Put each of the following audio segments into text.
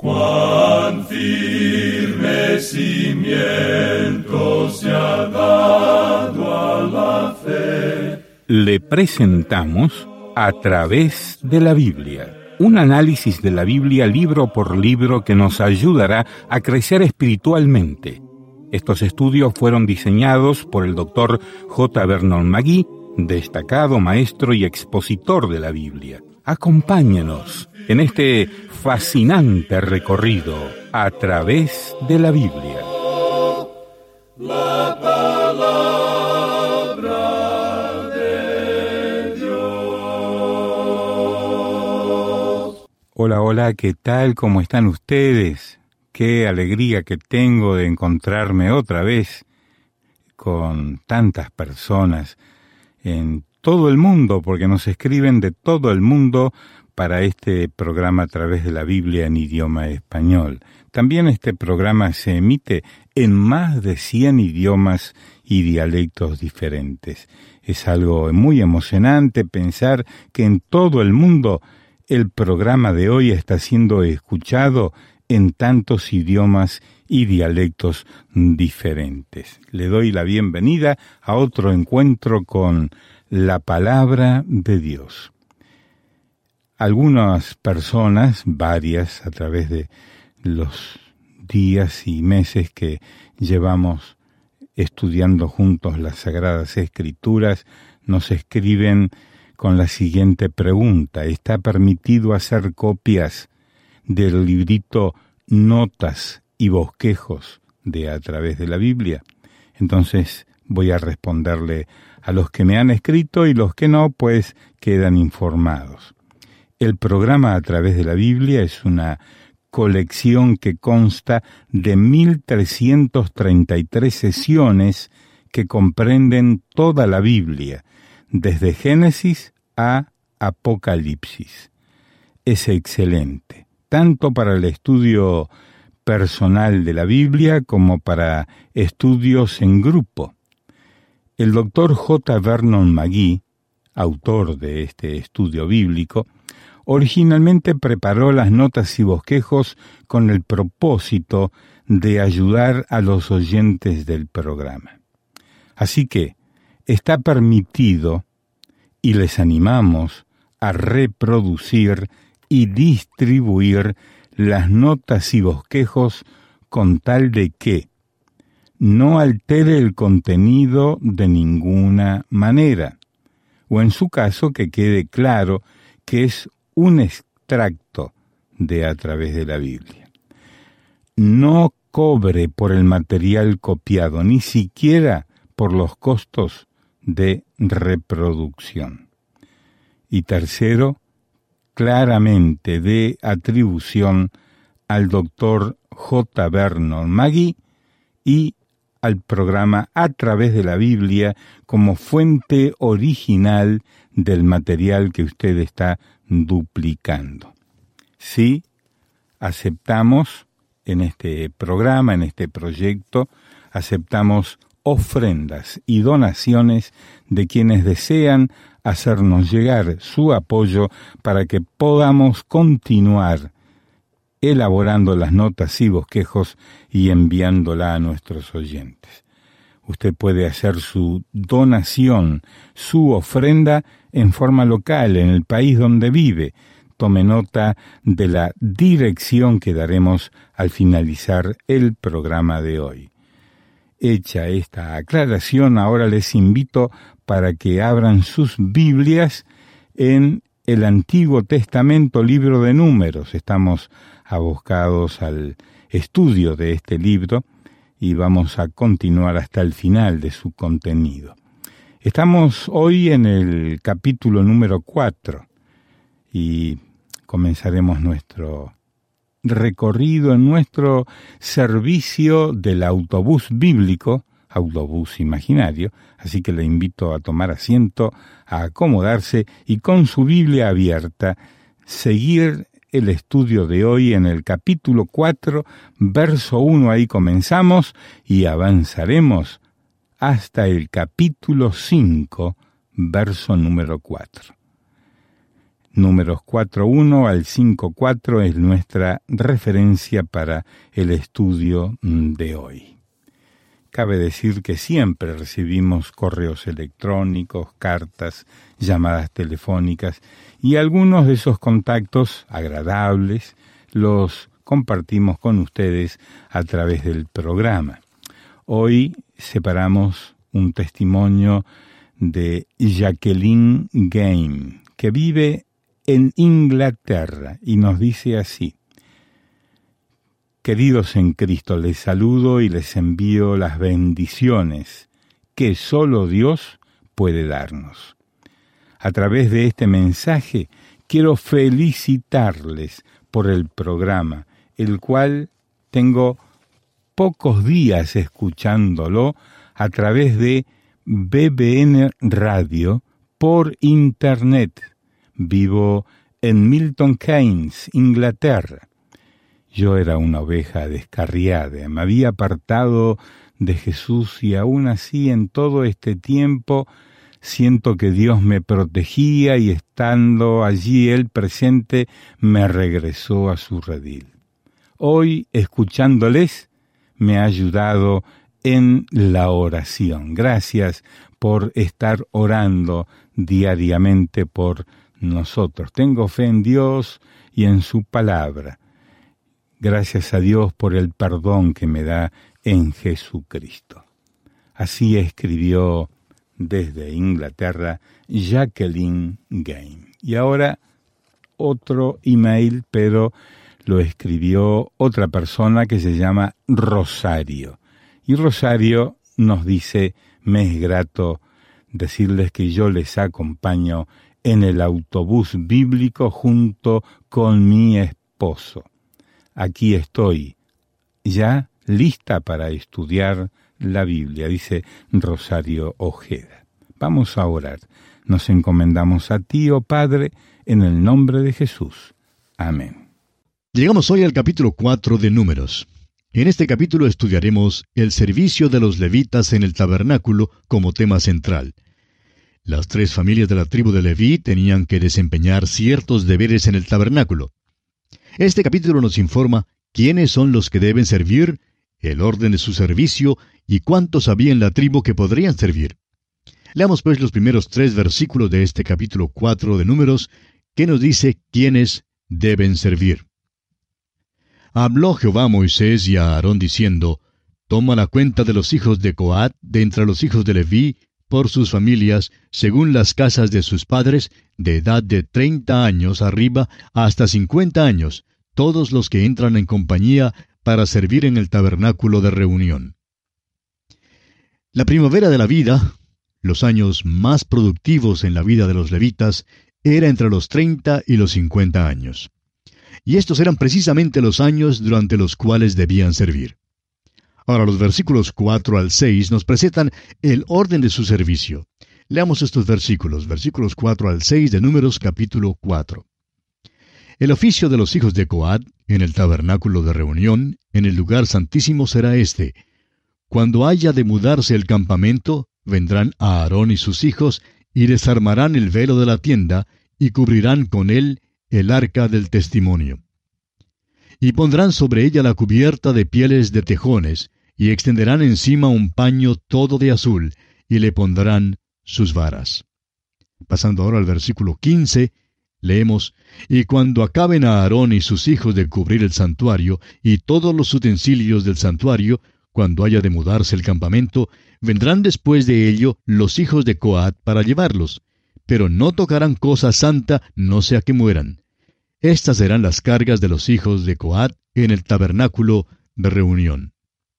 Cuán firme cimiento se ha dado a la fe. Le presentamos A través de la Biblia, un análisis de la Biblia libro por libro que nos ayudará a crecer espiritualmente. Estos estudios fueron diseñados por el Dr. J. Vernon McGee, destacado maestro y expositor de la Biblia. Acompáñenos en este fascinante recorrido a través de la Biblia. La palabra de Dios. Hola, ¿qué tal? ¿Cómo están ustedes? Qué alegría que tengo de encontrarme otra vez con tantas personas en todo el mundo, porque nos escriben de todo el mundo para este programa a través de la Biblia en idioma español. También este programa se emite en más de 100 idiomas y dialectos diferentes. Es algo muy emocionante pensar que en todo el mundo el programa de hoy está siendo escuchado en tantos idiomas y dialectos diferentes. Le doy la bienvenida a otro encuentro con la palabra de Dios. Algunas personas, varias, a través de los días y meses que llevamos estudiando juntos las Sagradas Escrituras, nos escriben con la siguiente pregunta: ¿está permitido hacer copias del librito Notas y Bosquejos de A través de la Biblia? Entonces voy a responderle a los que me han escrito, y los que no, pues quedan informados. El programa A través de la Biblia es una colección que consta de 1333 sesiones que comprenden toda la Biblia, desde Génesis a Apocalipsis. Es excelente, tanto para el estudio personal de la Biblia como para estudios en grupo. El Dr. J. Vernon McGee, autor de este estudio bíblico, originalmente preparó las notas y bosquejos con el propósito de ayudar a los oyentes del programa. Así que está permitido, y les animamos a reproducir y distribuir las notas y bosquejos con tal de que no altere el contenido de ninguna manera, o en su caso que quede claro que es un extracto de A través de la Biblia. No cobre por el material copiado, ni siquiera por los costos de reproducción. Y tercero, claramente dé atribución al Dr. J. Vernon McGee y al programa A través de la Biblia como fuente original del material que usted está duplicando. Sí, aceptamos en este programa, en este proyecto, aceptamos ofrendas y donaciones de quienes desean hacernos llegar su apoyo para que podamos continuar elaborando las notas y bosquejos y enviándola a nuestros oyentes. Usted puede hacer su donación, su ofrenda en forma local, en el país donde vive. Tome nota de la dirección que daremos al finalizar el programa de hoy. Hecha esta aclaración, ahora les invito para que abran sus Biblias en el Antiguo Testamento, libro de Números. Estamos abocados al estudio de este libro y vamos a continuar hasta el final de su contenido. Estamos hoy en el capítulo número 4 y comenzaremos nuestro recorrido en nuestro servicio del autobús bíblico, autobús imaginario, así que le invito a tomar asiento, a acomodarse y con su Biblia abierta, seguir el estudio de hoy en el capítulo 4, verso 1, ahí comenzamos y avanzaremos hasta el capítulo 5, verso número 4. Números 4.1 al 5.4 es nuestra referencia para el estudio de hoy. Cabe decir que siempre recibimos correos electrónicos, cartas, llamadas telefónicas, y algunos de esos contactos agradables los compartimos con ustedes a través del programa. Hoy separamos un testimonio de Jacqueline Game, que vive en Inglaterra, y nos dice así: Queridos en Cristo, les saludo y les envío las bendiciones que solo Dios puede darnos. A través de este mensaje quiero felicitarles por el programa, el cual tengo pocos días escuchándolo a través de BBN Radio por Internet. Vivo en Milton Keynes, Inglaterra. Yo era una oveja descarriada, me había apartado de Jesús y aún así en todo este tiempo siento que Dios me protegía y estando allí Él presente me regresó a su redil. Hoy, escuchándoles, me ha ayudado en la oración. Gracias por estar orando diariamente por nosotros. Tengo fe en Dios y en su palabra. Gracias a Dios por el perdón que me da en Jesucristo. Así escribió desde Inglaterra Jacqueline Game. Y ahora otro email, pero lo escribió otra persona que se llama Rosario. Y Rosario nos dice: me es grato decirles que yo les acompaño en el autobús bíblico junto con mi esposo. Aquí estoy, ya lista para estudiar la Biblia, dice Rosario Ojeda. Vamos a orar. Nos encomendamos a ti, oh Padre, en el nombre de Jesús. Amén. Llegamos hoy al capítulo 4 de Números. En este capítulo estudiaremos el servicio de los levitas en el tabernáculo como tema central. Las 3 familias de la tribu de Leví tenían que desempeñar ciertos deberes en el tabernáculo. Este capítulo nos informa quiénes son los que deben servir, el orden de su servicio y cuántos había en la tribu que podrían servir. Leamos pues los primeros 3 versículos de este capítulo 4 de Números, que nos dice quiénes deben servir. Habló Jehová a Moisés y a Aarón diciendo: Toma la cuenta de los hijos de Coat de entre los hijos de Leví, por sus familias, según las casas de sus padres, de edad de 30 años arriba hasta 50 años, todos los que entran en compañía para servir en el tabernáculo de reunión. La primavera de la vida, los años más productivos en la vida de los levitas, era entre los 30 y los 50 años. Y estos eran precisamente los años durante los cuales debían servir. Ahora los versículos 4 al 6 nos presentan el orden de su servicio. Leamos estos versículos 4 al 6 de Números capítulo 4. El oficio de los hijos de Coat en el tabernáculo de reunión, en el lugar santísimo, será este: cuando haya de mudarse el campamento, vendrán a Aarón y sus hijos, y desarmarán el velo de la tienda, y cubrirán con él el arca del testimonio. Y pondrán sobre ella la cubierta de pieles de tejones, y extenderán encima un paño todo de azul, y le pondrán sus varas. Pasando ahora al versículo 15, leemos: Y cuando acaben a Aarón y sus hijos de cubrir el santuario, y todos los utensilios del santuario, cuando haya de mudarse el campamento, vendrán después de ello los hijos de Coat para llevarlos, pero no tocarán cosa santa, no sea que mueran. Estas serán las cargas de los hijos de Coat en el tabernáculo de reunión.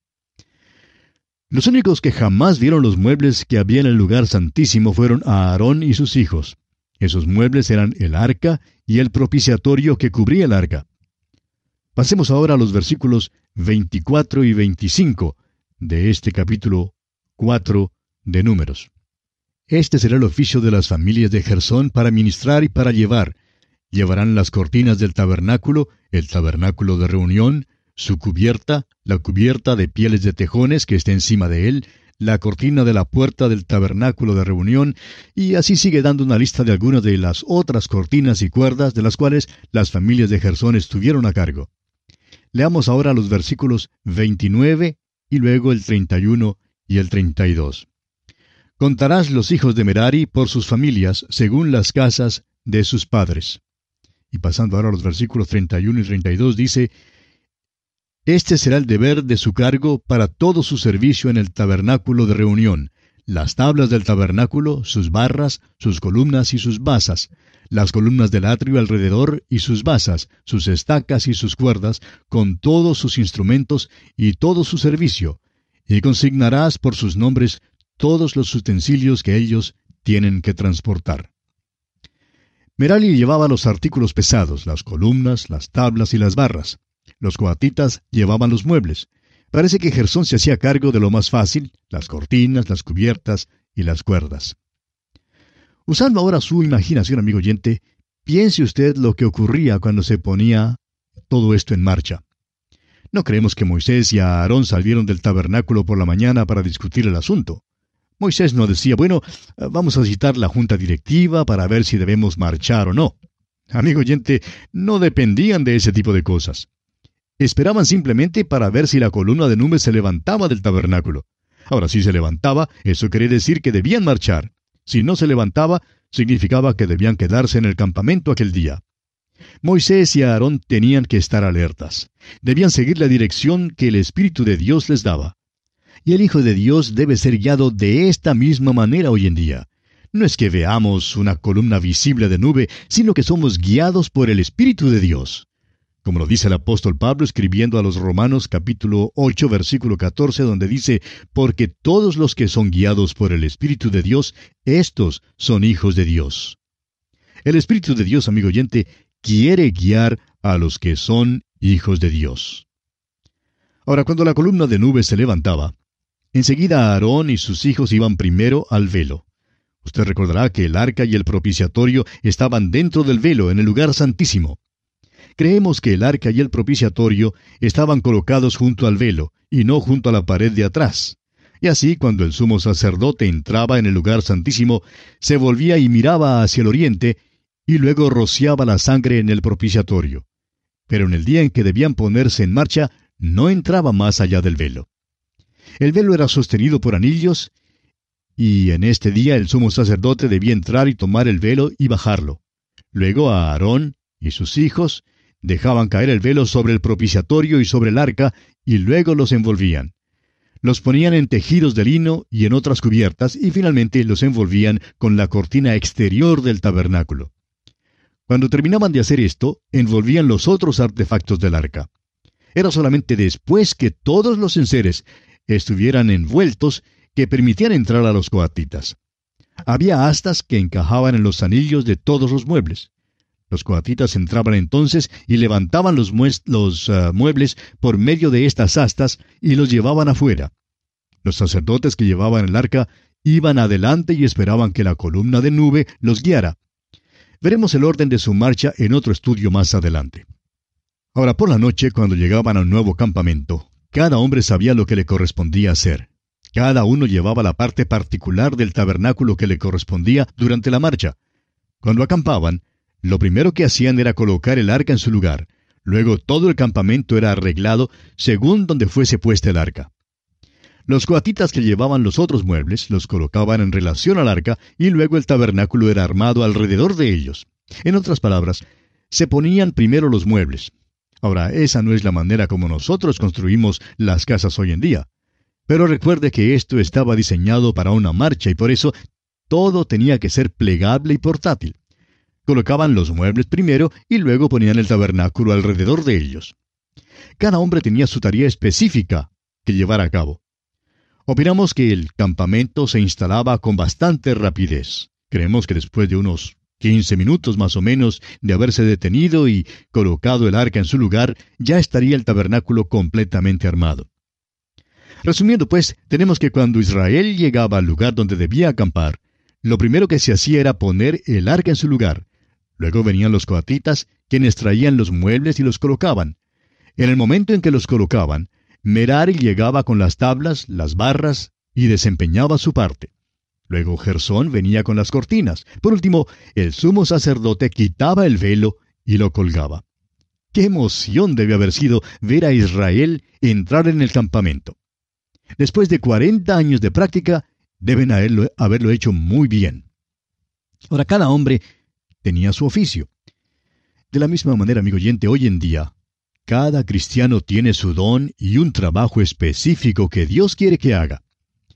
Los únicos que jamás vieron los muebles que había en el lugar santísimo fueron Aarón y sus hijos. Esos muebles eran el arca y el propiciatorio que cubría el arca. Pasemos ahora a los versículos 24 y 25 de este capítulo 4 de Números. Este será el oficio de las familias de Gersón para ministrar y para llevar. Llevarán las cortinas del tabernáculo, el tabernáculo de reunión, su cubierta, la cubierta de pieles de tejones que esté encima de él, la cortina de la puerta del tabernáculo de reunión, y así sigue dando una lista de algunas de las otras cortinas y cuerdas de las cuales las familias de Gersón estuvieron a cargo. Leamos ahora los versículos 29 y luego el 31 y el 32. Contarás los hijos de Merari por sus familias, según las casas de sus padres. Y pasando ahora a los versículos 31 y 32 dice: Este será el deber de su cargo para todo su servicio en el tabernáculo de reunión: las tablas del tabernáculo, sus barras, sus columnas y sus basas, las columnas del atrio alrededor y sus basas, sus estacas y sus cuerdas, con todos sus instrumentos y todo su servicio, y consignarás por sus nombres todos los utensilios que ellos tienen que transportar. Merari llevaba los artículos pesados, las columnas, las tablas y las barras. Los coatitas llevaban los muebles. Parece que Gersón se hacía cargo de lo más fácil: las cortinas, las cubiertas y las cuerdas. Usando ahora su imaginación, amigo oyente, piense usted lo que ocurría cuando se ponía todo esto en marcha. No creemos que Moisés y Aarón salieron del tabernáculo por la mañana para discutir el asunto. Moisés no decía: bueno, vamos a citar la junta directiva para ver si debemos marchar o no. Amigo oyente, no dependían de ese tipo de cosas. Esperaban simplemente para ver si la columna de nube se levantaba del tabernáculo. Ahora, si se levantaba, eso quería decir que debían marchar. Si no se levantaba, significaba que debían quedarse en el campamento aquel día. Moisés y Aarón tenían que estar alertas. Debían seguir la dirección que el Espíritu de Dios les daba. Y el Hijo de Dios debe ser guiado de esta misma manera hoy en día. No es que veamos una columna visible de nube, sino que somos guiados por el Espíritu de Dios. Como lo dice el apóstol Pablo escribiendo a los Romanos capítulo 8 versículo 14, donde dice: porque todos los que son guiados por el Espíritu de Dios, estos son hijos de Dios. El Espíritu de Dios, amigo oyente, quiere guiar a los que son hijos de Dios. Ahora, cuando la columna de nube se levantaba, enseguida Aarón y sus hijos iban primero al velo. Usted recordará que el arca y el propiciatorio estaban dentro del velo, en el lugar santísimo. Creemos que el arca y el propiciatorio estaban colocados junto al velo, y no junto a la pared de atrás. Y así, cuando el sumo sacerdote entraba en el lugar santísimo, se volvía y miraba hacia el oriente, y luego rociaba la sangre en el propiciatorio. Pero en el día en que debían ponerse en marcha, no entraba más allá del velo. El velo era sostenido por anillos, y en este día el sumo sacerdote debía entrar y tomar el velo y bajarlo. Luego a Aarón y sus hijos dejaban caer el velo sobre el propiciatorio y sobre el arca, y luego los envolvían. Los ponían en tejidos de lino y en otras cubiertas, y finalmente los envolvían con la cortina exterior del tabernáculo. Cuando terminaban de hacer esto, envolvían los otros artefactos del arca. Era solamente después que todos los enseres estuvieran envueltos que permitían entrar a los coatitas. Había astas que encajaban en los anillos de todos los muebles. Los coatitas entraban entonces y levantaban los muebles por medio de estas astas y los llevaban afuera. Los sacerdotes que llevaban el arca iban adelante y esperaban que la columna de nube los guiara. Veremos el orden de su marcha en otro estudio más adelante. Ahora, por la noche, cuando llegaban a un nuevo campamento, cada hombre sabía lo que le correspondía hacer. Cada uno llevaba la parte particular del tabernáculo que le correspondía durante la marcha. Cuando acampaban, lo primero que hacían era colocar el arca en su lugar. Luego todo el campamento era arreglado según donde fuese puesta el arca. Los coatitas que llevaban los otros muebles los colocaban en relación al arca y luego el tabernáculo era armado alrededor de ellos. En otras palabras, se ponían primero los muebles. Ahora, esa no es la manera como nosotros construimos las casas hoy en día. Pero recuerde que esto estaba diseñado para una marcha y por eso todo tenía que ser plegable y portátil. Colocaban los muebles primero y luego ponían el tabernáculo alrededor de ellos. Cada hombre tenía su tarea específica que llevar a cabo. Opinamos que el campamento se instalaba con bastante rapidez. Creemos que después de unos 15 minutos más o menos de haberse detenido y colocado el arca en su lugar, ya estaría el tabernáculo completamente armado. Resumiendo pues, tenemos que cuando Israel llegaba al lugar donde debía acampar, lo primero que se hacía era poner el arca en su lugar. Luego venían los coatitas, quienes traían los muebles y los colocaban. En el momento en que los colocaban, Merari llegaba con las tablas, las barras y desempeñaba su parte. Luego Gersón venía con las cortinas. Por último, el sumo sacerdote quitaba el velo y lo colgaba. ¡Qué emoción debe haber sido ver a Israel entrar en el campamento! Después de 40 años de práctica, deben haberlo hecho muy bien. Ahora, cada hombre tenía su oficio. De la misma manera, amigo oyente, hoy en día, cada cristiano tiene su don y un trabajo específico que Dios quiere que haga.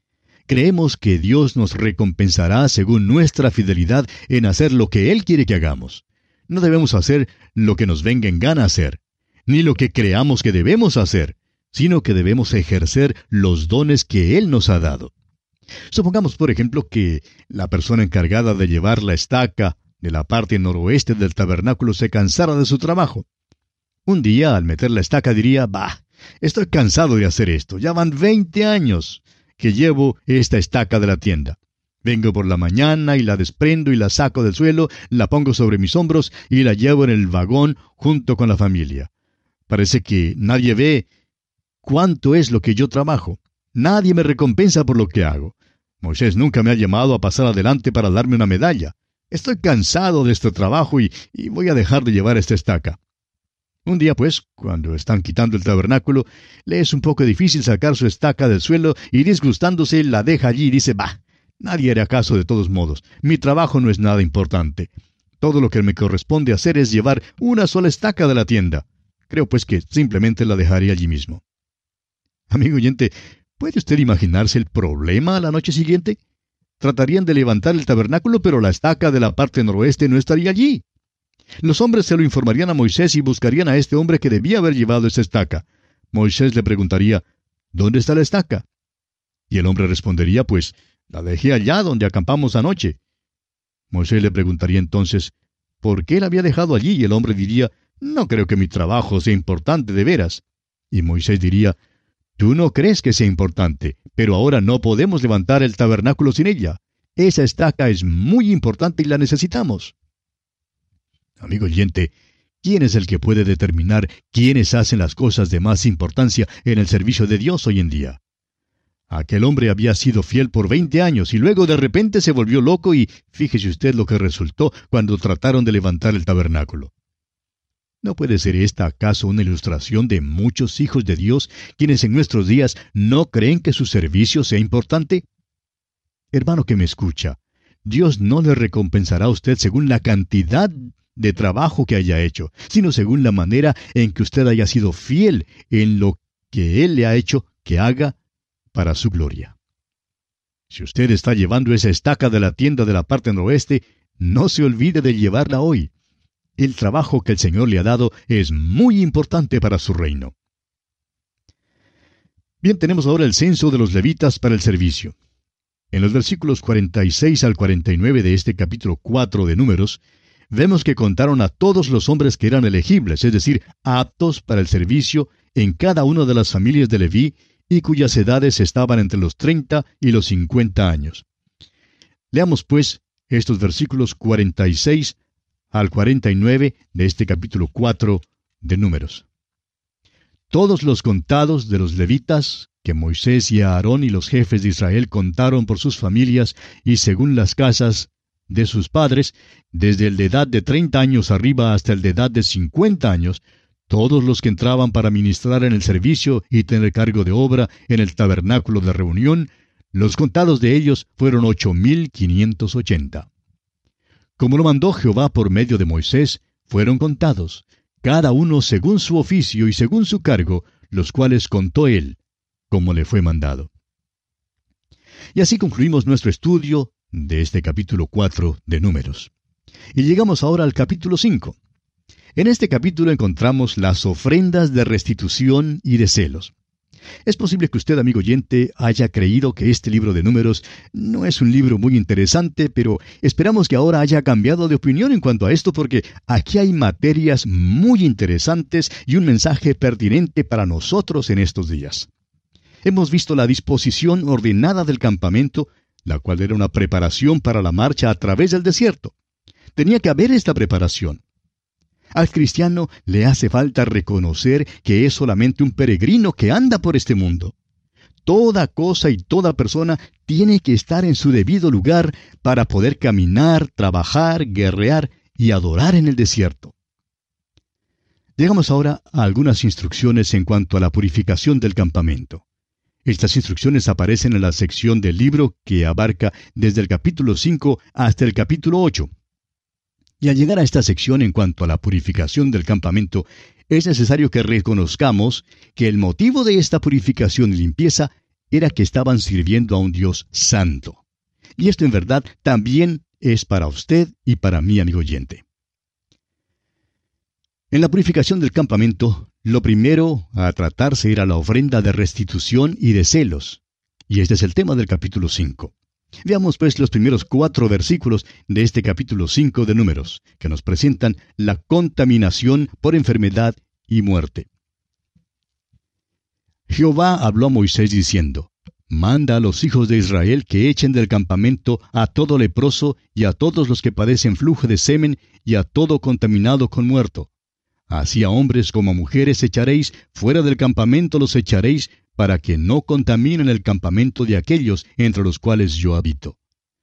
Creemos que Dios nos recompensará según nuestra fidelidad en hacer lo que Él quiere que hagamos. No debemos hacer lo que nos venga en gana hacer, ni lo que creamos que debemos hacer, sino que debemos ejercer los dones que Él nos ha dado. Supongamos, por ejemplo, que la persona encargada de llevar la estaca de la parte noroeste del tabernáculo se cansara de su trabajo. Un día, al meter la estaca, diría: estoy cansado de hacer esto, ya van 20 años que llevo esta estaca de la tienda. Vengo por la mañana y la desprendo y la saco del suelo, la pongo sobre mis hombros y la llevo en el vagón junto con la familia. Parece que nadie ve cuánto es lo que yo trabajo. Nadie me recompensa por lo que hago. Moisés nunca me ha llamado a pasar adelante para darme una medalla. Estoy cansado de este trabajo y voy a dejar de llevar esta estaca. Un día, pues, cuando están quitando el tabernáculo, le es un poco difícil sacar su estaca del suelo y, disgustándose, la deja allí y dice: nadie hará caso de todos modos. Mi trabajo no es nada importante. Todo lo que me corresponde hacer es llevar una sola estaca de la tienda. Creo, pues, que simplemente la dejaré allí mismo. Amigo oyente, ¿puede usted imaginarse el problema a la noche siguiente? Tratarían de levantar el tabernáculo, pero la estaca de la parte noroeste no estaría allí. Los hombres se lo informarían a Moisés y buscarían a este hombre que debía haber llevado esa estaca. Moisés le preguntaría: ¿dónde está la estaca? Y el hombre respondería: pues, la dejé allá donde acampamos anoche. Moisés le preguntaría entonces: ¿por qué la había dejado allí? Y el hombre diría: no creo que mi trabajo sea importante de veras. Y Moisés diría: tú no crees que sea importante, pero ahora no podemos levantar el tabernáculo sin ella. Esa estaca es muy importante y la necesitamos. Amigo oyente, ¿quién es el que puede determinar quiénes hacen las cosas de más importancia en el servicio de Dios hoy en día? Aquel hombre había sido fiel por 20 años y luego de repente se volvió loco y fíjese usted lo que resultó cuando trataron de levantar el tabernáculo. ¿No puede ser esta acaso una ilustración de muchos hijos de Dios quienes en nuestros días no creen que su servicio sea importante? Hermano que me escucha, Dios no le recompensará a usted según la cantidad de trabajo que haya hecho, sino según la manera en que usted haya sido fiel en lo que Él le ha hecho que haga para su gloria. Si usted está llevando esa estaca de la tienda de la parte noroeste, no se olvide de llevarla hoy. El trabajo que el Señor le ha dado es muy importante para su reino. Bien, tenemos ahora el censo de los levitas para el servicio. En los versículos 46 al 49 de este capítulo 4 de Números, vemos que contaron a todos los hombres que eran elegibles, es decir, aptos para el servicio en cada una de las familias de Leví y cuyas edades estaban entre los 30 y los 50 años. Leamos, pues, estos versículos 46 al 49 de este capítulo 4 de Números. Todos los contados de los levitas, que Moisés y Aarón y los jefes de Israel contaron por sus familias y según las casas de sus padres, desde el de edad de 30 años arriba hasta el de edad de 50 años, todos los que entraban para ministrar en el servicio y tener cargo de obra en el tabernáculo de reunión, los contados de ellos fueron 8,580. Como lo mandó Jehová por medio de Moisés, fueron contados, cada uno según su oficio y según su cargo, los cuales contó él, como le fue mandado. Y así concluimos nuestro estudio de este capítulo 4 de Números. Y llegamos ahora al capítulo 5. En este capítulo encontramos las ofrendas de restitución y de celos. Es posible que usted, amigo oyente, haya creído que este libro de Números no es un libro muy interesante, pero esperamos que ahora haya cambiado de opinión en cuanto a esto, porque aquí hay materias muy interesantes y un mensaje pertinente para nosotros en estos días. Hemos visto la disposición ordenada del campamento, la cual era una preparación para la marcha a través del desierto. Tenía que haber esta preparación. Al cristiano le hace falta reconocer que es solamente un peregrino que anda por este mundo. toda cosa y toda persona tiene que estar en su debido lugar para poder caminar, trabajar, guerrear y adorar en el desierto. Llegamos ahora a algunas instrucciones en cuanto a la purificación del campamento. Estas instrucciones aparecen en la sección del libro que abarca desde el capítulo 5 hasta el capítulo 8. Y al llegar a esta sección en cuanto a la purificación del campamento, es necesario que reconozcamos que el motivo de esta purificación y limpieza era que estaban sirviendo a un Dios santo. Y esto en verdad también es para usted y para mí, amigo oyente. En la purificación del campamento, lo primero a tratarse era la ofrenda de restitución y de celos. Y este es el tema del capítulo 5. Veamos pues los primeros 4 versículos de este capítulo 5 de Números, que nos presentan la contaminación por enfermedad y muerte. Jehová habló a Moisés diciendo: Manda a los hijos de Israel que echen del campamento a todo leproso y a todos los que padecen flujo de semen y a todo contaminado con muerto. Así a hombres como a mujeres echaréis, fuera del campamento los echaréis, para que no contaminen el campamento de aquellos entre los cuales yo habito.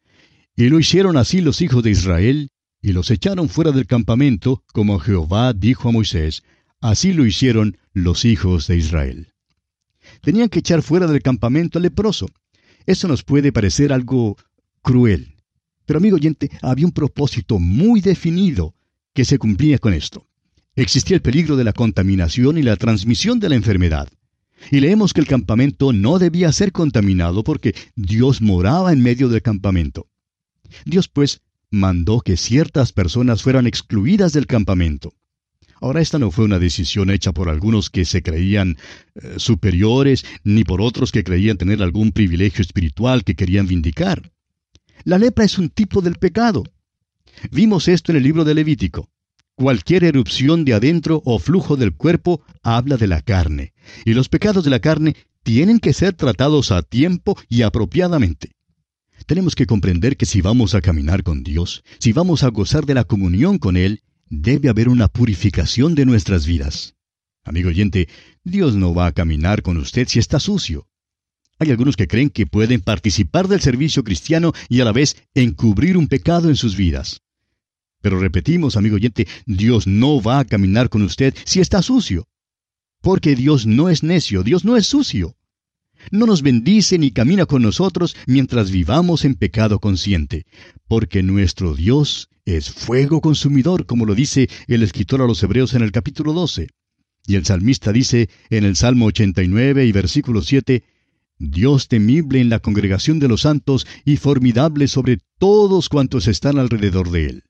Y lo hicieron así los hijos de Israel, y los echaron fuera del campamento, como Jehová dijo a Moisés. Así lo hicieron los hijos de Israel. Tenían que echar fuera del campamento al leproso. Eso nos puede parecer algo cruel. Pero, amigo oyente, había un propósito muy definido que se cumplía con esto. Existía el peligro de la contaminación y la transmisión de la enfermedad. Y leemos que el campamento no debía ser contaminado porque Dios moraba en medio del campamento. Dios, pues, mandó que ciertas personas fueran excluidas del campamento. Ahora, esta no fue una decisión hecha por algunos que se creían superiores, ni por otros que creían tener algún privilegio espiritual que querían vindicar. La lepra es un tipo del pecado. Vimos esto en el libro de Levítico. Cualquier erupción de adentro o flujo del cuerpo habla de la carne, y los pecados de la carne tienen que ser tratados a tiempo y apropiadamente. Tenemos que comprender que si vamos a caminar con Dios, si vamos a gozar de la comunión con Él, debe haber una purificación de nuestras vidas. Amigo oyente, Dios no va a caminar con usted si está sucio. Hay algunos que creen que pueden participar del servicio cristiano y a la vez encubrir un pecado en sus vidas. Pero repetimos, amigo oyente, Dios no va a caminar con usted si está sucio. Porque Dios no es necio, Dios no es sucio. No nos bendice ni camina con nosotros mientras vivamos en pecado consciente. Porque nuestro Dios es fuego consumidor, como lo dice el escritor a los Hebreos en el capítulo 12. Y el salmista dice en el Salmo 89 y versículo 7, Dios temible en la congregación de los santos y formidable sobre todos cuantos están alrededor de Él.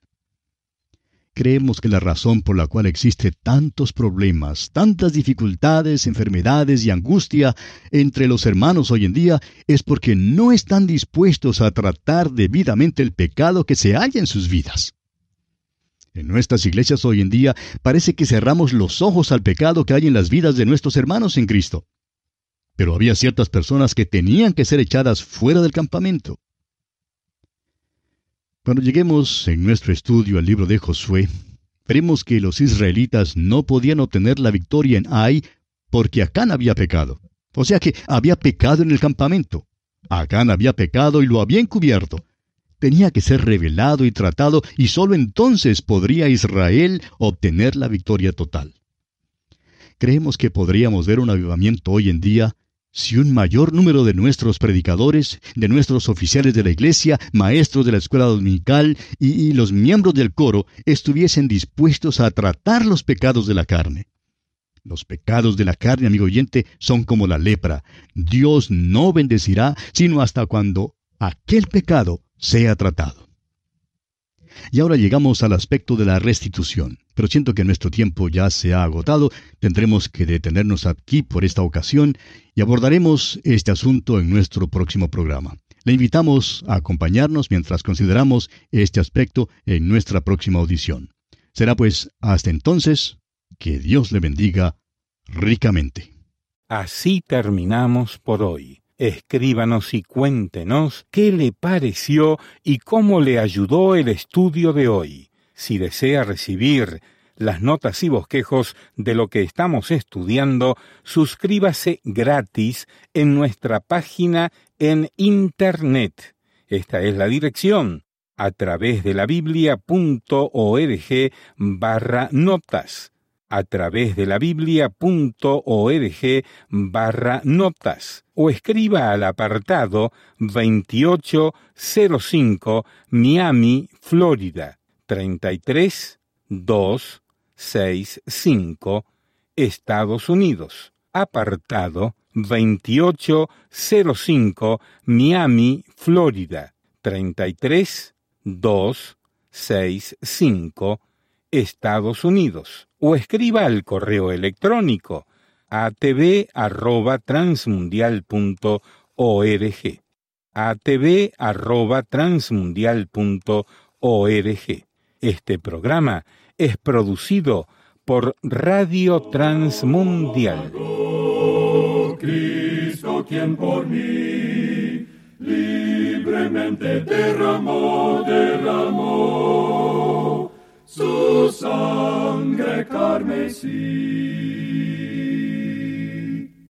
Creemos que la razón por la cual existe tantos problemas, tantas dificultades, enfermedades y angustia entre los hermanos hoy en día es porque no están dispuestos a tratar debidamente el pecado que se halla en sus vidas. En nuestras iglesias hoy en día parece que cerramos los ojos al pecado que hay en las vidas de nuestros hermanos en Cristo. Pero había ciertas personas que tenían que ser echadas fuera del campamento. Cuando lleguemos en nuestro estudio al libro de Josué, veremos que los israelitas no podían obtener la victoria en Ai porque Acán había pecado. O sea que había pecado en el campamento. Acán había pecado y lo había encubierto. Tenía que ser revelado y tratado y sólo entonces podría Israel obtener la victoria total. Creemos que podríamos ver un avivamiento hoy en día si un mayor número de nuestros predicadores, de nuestros oficiales de la iglesia, maestros de la escuela dominical y los miembros del coro estuviesen dispuestos a tratar los pecados de la carne. Los pecados de la carne, amigo oyente, son como la lepra. Dios no bendecirá sino hasta cuando aquel pecado sea tratado. Y ahora llegamos al aspecto de la restitución. Pero siento que nuestro tiempo ya se ha agotado. Tendremos que detenernos aquí por esta ocasión y abordaremos este asunto en nuestro próximo programa. Le invitamos a acompañarnos mientras consideramos este aspecto en nuestra próxima audición. Será pues hasta entonces, que Dios le bendiga ricamente. Así terminamos por hoy. Escríbanos y cuéntenos qué le pareció y cómo le ayudó el estudio de hoy. Si desea recibir las notas y bosquejos de lo que estamos estudiando, suscríbase gratis en nuestra página en Internet. Esta es la dirección: a través de la biblia.org/notas. A través de la biblia.org/notas. O escriba al apartado 2805 Miami, Florida, 33265, Estados Unidos. Apartado 2805 Miami, Florida, 33265, Estados Unidos. O escriba al correo electrónico atv@transmundial.org. atv@transmundial.org. Este programa es producido por Radio Transmundial. Cristo, quien por mí libremente derramó su sangre carmesí.